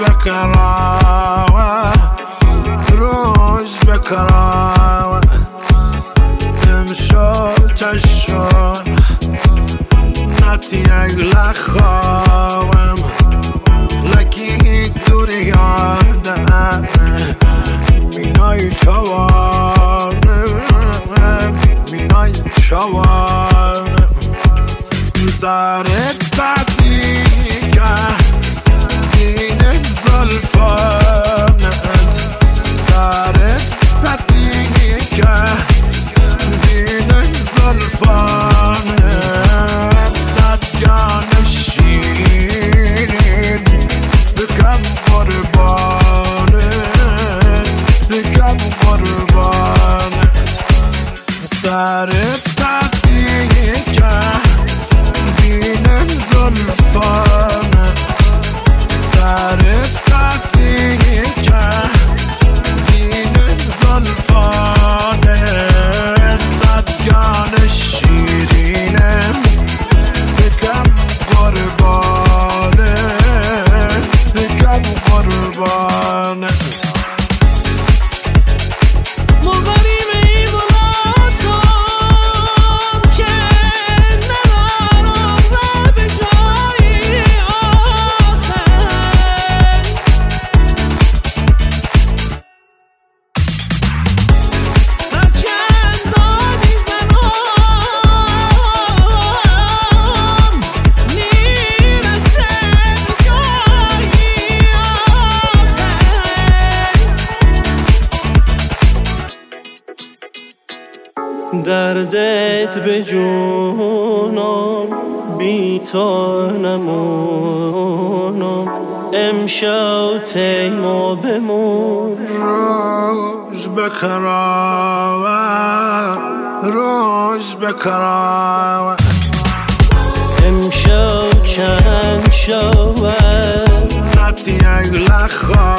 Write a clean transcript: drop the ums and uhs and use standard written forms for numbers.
بکراوه روش بکراوه امشو چشم نتی اگل خواهم لکی دوری یادم مینای شوانم مینای شوانم سرت بدی که دین زلفانت سرت بدی که دین زلفانت ددگان شیرین بکم قربانت بکم قربانت سرت بدی که دین زلفانت سرت بدی که دین زلفانت ددگان شیرینم بکم قربانت بکم قربانت دردت به جونم بی تو نمونم امشب تیما بمون روز بکراوه روز بکراوه امشب چند شوه نتی اگل خواهم